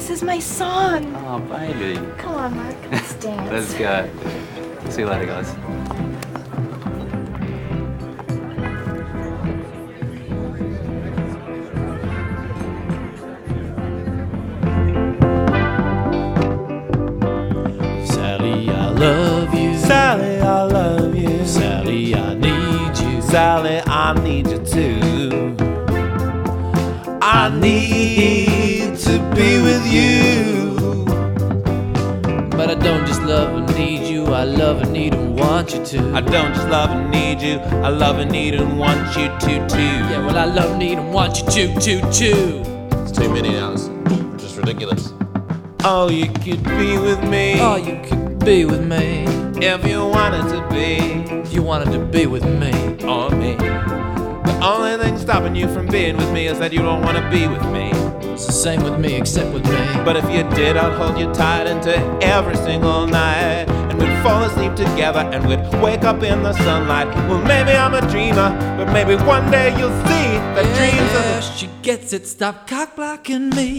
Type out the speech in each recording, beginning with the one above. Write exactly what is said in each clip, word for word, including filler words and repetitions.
This is my song. Oh, baby. Come on, Mark. Let's dance. Let's go. See you later, guys. Sally, I love you. Sally, I love you. Sally, I need you. Sally, I need you too. I need to be with you. But I don't just love and need you, I love and need and want you to. I don't just love and need you, I love and need and want you to too. Yeah, well I love, need and want you to, to, to. It's too many now, it's just ridiculous. Oh, you could be with me. Oh, you could be with me if you wanted to be. If you wanted to be with me. Or me. The only thing stopping you from being with me is that you don't want to be with me. It's the same with me, except with me. But if you did, I'd hold you tight into every single night. And we'd fall asleep together and we'd wake up in the sunlight. Well, maybe I'm a dreamer, but maybe one day you'll see that yeah, dreams yeah, are the... she gets it, stop cock blocking me.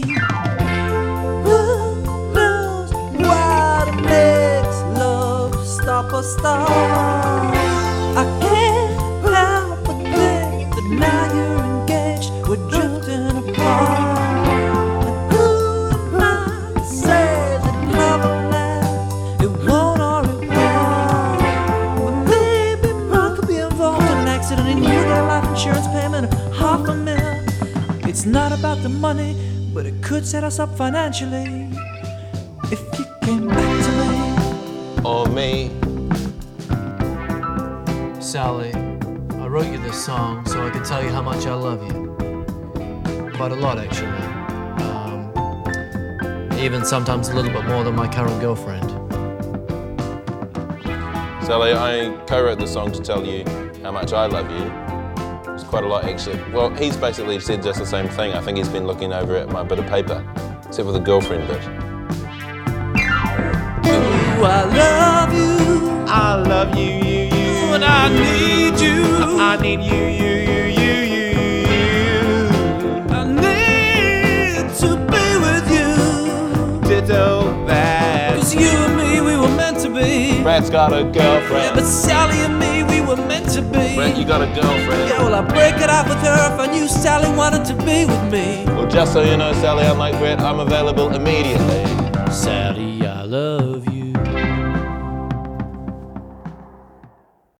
What makes love stop or start? I can't help but think that now you're engaged, we're drifting apart. And who am I to say that love will last? It won't or it won't. But maybe Mark could be involved in an accident and you get a life insurance payment of half a mil. It's not about the money, but it could set us up financially. If you came back to me. Or me. Sally, I wrote you this song so I could tell you how much I love you. Quite a lot, actually. Um, even sometimes a little bit more than my current girlfriend. Sally, I co-wrote the song to tell you how much I love you. It's quite a lot, actually. Well, he's basically said just the same thing. I think he's been looking over at my bit of paper, except for the girlfriend bit. Ooh, I love you. I love you, you, you. And I need you. I need you, you, you, you, you, you. I need to be with you. Ditto that. Cause you and me, we were meant to be. Brad's got a girlfriend. Yeah, but Sally and me, we were meant to be. Brad, you got a girlfriend. Yeah, well, I'd break it off with her if I knew Sally wanted to be with me. Well, just so you know, Sally, unlike Brett, I'm available immediately. Sally, I love you.